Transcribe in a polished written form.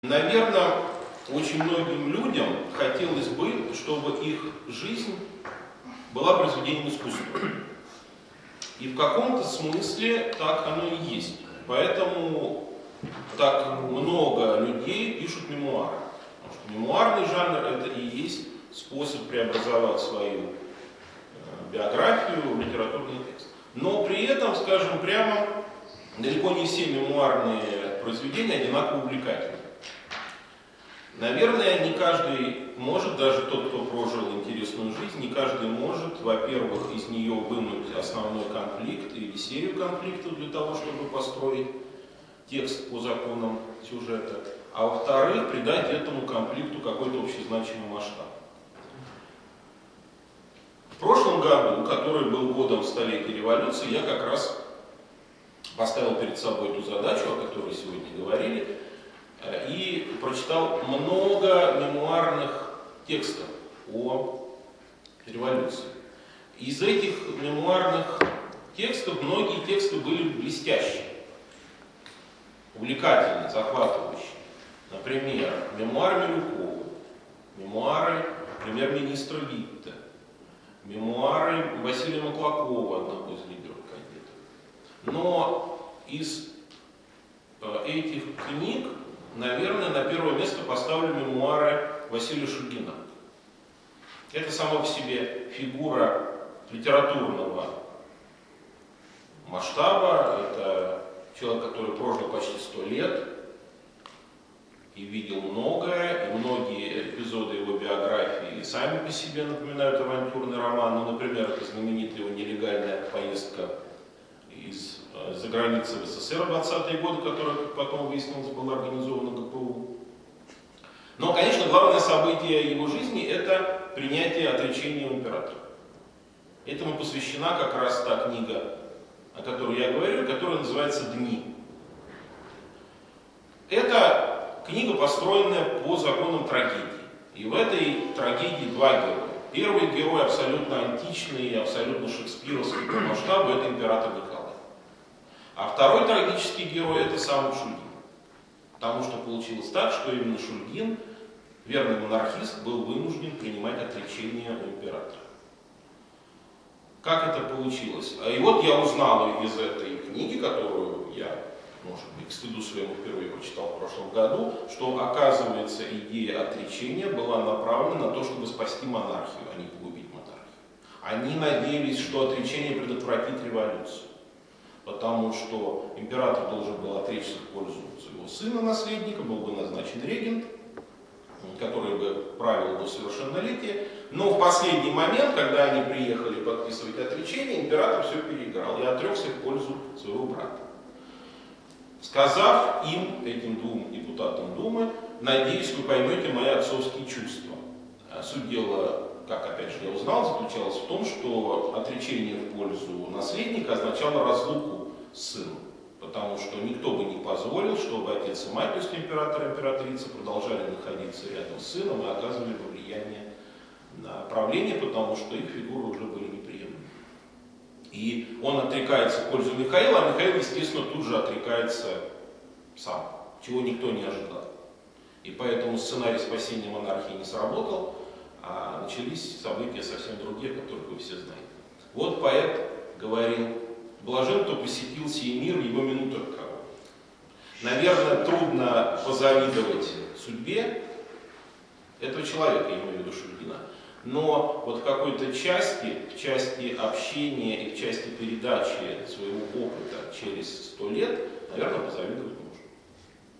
Наверное, очень многим людям хотелось бы, чтобы их жизнь была произведением искусства. И в каком-то смысле так оно и есть. Поэтому так много людей пишут мемуары. Потому что мемуарный жанр — это и есть способ преобразовать свою биографию в литературный текст. Но при этом, скажем прямо, далеко не все мемуарные произведения одинаково увлекательны. Наверное, не каждый может, даже тот, кто прожил интересную жизнь, не каждый может, во-первых, из нее вынуть основной конфликт или серию конфликтов для того, чтобы построить текст по законам сюжета, а во-вторых, придать этому конфликту какой-то общезначимый масштаб. В прошлом году, который был годом столетия революции, я как раз поставил перед собой ту задачу, о которой сегодня говорили, и прочитал много мемуарных текстов о революции. Из этих мемуарных текстов многие тексты были блестящие, увлекательные, захватывающие. Например, мемуары Милюкова, мемуары премьер-министра Витте, мемуары Василия Маклакова, одного из лидеров кадетов. Но из этих книг, наверное, на первое место поставлю мемуары Василия Шульгина. Это сама по себе фигура литературного масштаба. Это человек, который прожил почти 100 лет и видел многое, и многие эпизоды его биографии сами по себе напоминают авантюрный роман. Ну, например, это знаменитая его нелегальная поездка за границей в СССР в 20-е годы, которая, как потом выяснилось, была организована ГПУ. Но, конечно, главное событие его жизни — это принятие отречения у императора. Этому посвящена как раз та книга, о которой я говорю, которая называется «Дни». Это книга, построенная по законам трагедии. И в этой трагедии два героя. Первый герой абсолютно античный и абсолютно шекспировский по масштабу — это император Николай. А второй трагический герой — это сам Шульгин. Потому что получилось так, что именно Шульгин, верный монархист, был вынужден принимать отречение у императора. Как это получилось? И вот я узнал из этой книги, которую я, может быть, к стыду своему впервые прочитал в прошлом году, что, оказывается, идея отречения была направлена на то, чтобы спасти монархию, а не погубить монархию. Они надеялись, что отречение предотвратит революцию. Потому что император должен был отречься в пользу своего сына-наследника, был бы назначен регент, который бы правил до совершеннолетия. Но в последний момент, когда они приехали подписывать отречение, император все переиграл и отрекся в пользу своего брата. Сказав им, этим двум депутатам Думы: надеюсь, вы поймете мои отцовские чувства. Суть дела, как опять же я узнал, заключалась в том, что отречение в пользу наследника означало разлуку с сыном. Потому что никто бы не позволил, чтобы отец и мать, то есть император и императрица, продолжали находиться рядом с сыном и оказывали влияние на правление, потому что их фигуры уже были неприемлемы. И он отрекается в пользу Михаила, а Михаил, естественно, тут же отрекается сам, чего никто не ожидал. И поэтому сценарий спасения монархии не сработал, а начались события совсем другие, которых вы все знаете. Вот поэт говорил: блажен, кто посетил сей мир, его минута какова. Наверное, трудно позавидовать судьбе этого человека, я имею в виду Шульгина. Но вот в какой-то части общения и в части передачи своего опыта через 100 лет, наверное, позавидовать